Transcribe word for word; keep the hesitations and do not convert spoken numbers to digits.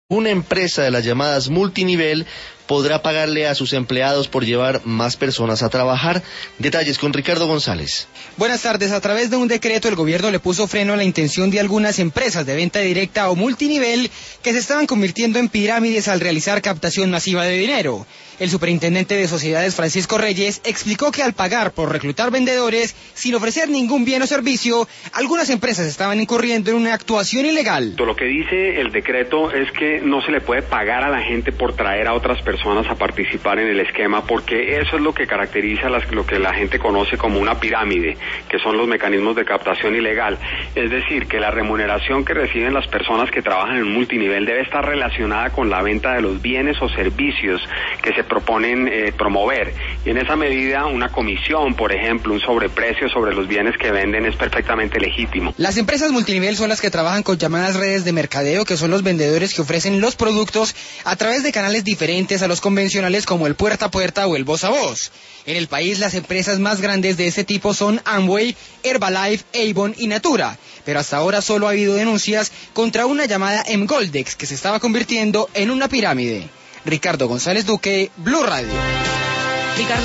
Una empresa de las llamadas multinivel podrá pagarle a sus empleados por llevar más personas a trabajar. Detalles con Ricardo González. Buenas tardes. A través de un decreto, el gobierno le puso freno a la intención de algunas empresas de venta directa o multinivel que se estaban convirtiendo en pirámides al realizar captación masiva de dinero. El superintendente de sociedades, Francisco Reyes, explicó que al pagar por reclutar vendedores sin ofrecer ningún bien o servicio, algunas empresas estaban incurriendo en una actuación ilegal. Lo que dice el decreto es que no se le puede pagar a la gente por traer a otras personas a participar en el esquema, porque eso es lo que caracteriza las, lo que la gente conoce como una pirámide, que son los mecanismos de captación ilegal. Es decir, que la remuneración que reciben las personas que trabajan en un multinivel debe estar relacionada con la venta de los bienes o servicios que se proponen eh, promover, y en esa medida una comisión, por ejemplo, un sobreprecio sobre los bienes que venden es perfectamente legítimo. Las empresas multinivel son las que trabajan con llamadas redes de mercadeo, que son los vendedores que ofrecen los productos a través de canales diferentes a los convencionales como el puerta a puerta o el voz a voz. En el país, las empresas más grandes de este tipo son Amway, Herbalife, Avon y Natura, pero hasta ahora solo ha habido denuncias contra una llamada M-Goldex que se estaba convirtiendo en una pirámide. Ricardo González Duque, Blue Radio. Ricardo